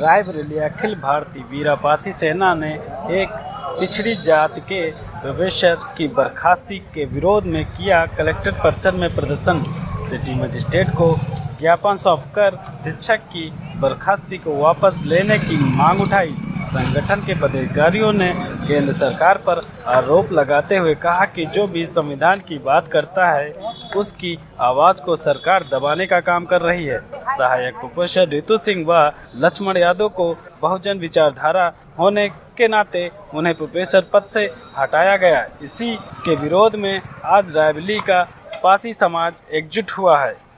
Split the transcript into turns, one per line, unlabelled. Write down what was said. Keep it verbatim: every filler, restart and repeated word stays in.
रायबरेली अखिल भारतीय वीरा पासी सेना ने एक पिछड़ी जाति के प्रोफेसर की बर्खास्ती के विरोध में किया कलेक्ट्रेट परिसर में प्रदर्शन। सिटी मजिस्ट्रेट को ज्ञापन सौंपकर शिक्षक की बर्खास्ती को वापस लेने की मांग उठाई। संगठन के पदाधिकारियों ने केंद्र सरकार पर आरोप लगाते हुए कहा कि जो भी संविधान की बात करता है उसकी आवाज को सरकार दबाने का काम कर रही है। सहायक प्रोफेसर रितु सिंह व लक्ष्मण यादव को बहुजन विचारधारा होने के नाते उन्हें प्रोफेसर पद से हटाया गया। इसी के विरोध में आज रायबरेली का पासी समाज एकजुट हुआ है।